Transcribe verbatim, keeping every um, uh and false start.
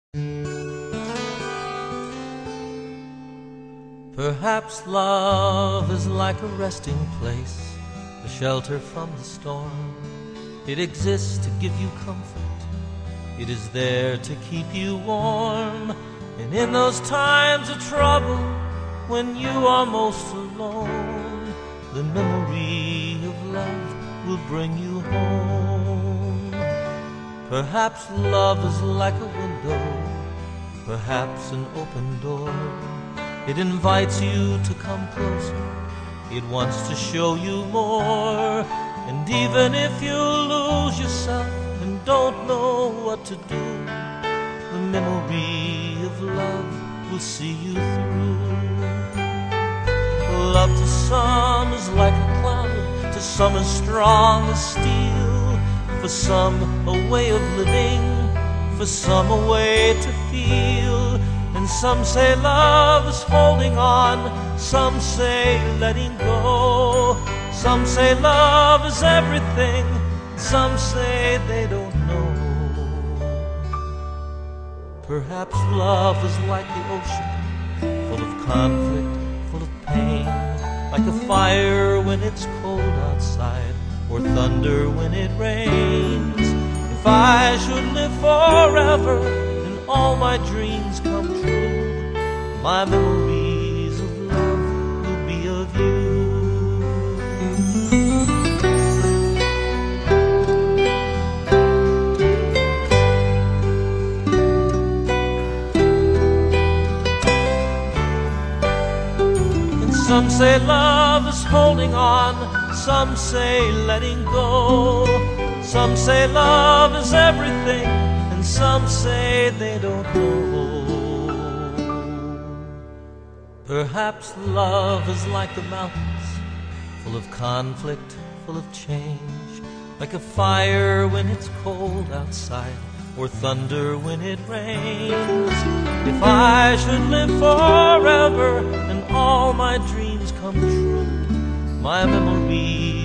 Perhaps love is like a resting place, a shelter from the storm. It exists to give you comfort. It is there to keep you warm. And in those times of trouble, when you are most alone, the memory of love will bring you home. Perhaps love is like a window, perhaps an open door. It invites you to come closer. It wants to show you more. And even if you lose yourself and don't know what to do, the memory of love will see you through. Love to some is like a cloud, to some as strong as steel. For some a way of living, for some a way to feel. And some say love is holding on, some say letting go. Some say love is everything, some say they don't know. Perhaps love is like the ocean, full of conflict, full of pain. Like a fire when it's cold outside, or thunder when it rains. If I should live forever and all my dreams come true, my memories of love will be of you. And some say love is holding on, some say letting go. Some say love is everything, and some say they don't know. Perhaps love is like the mountains, full of conflict, full of change. Like a fire when it's cold outside, or thunder when it rains. If I should live forever and all my dreams come true, my memories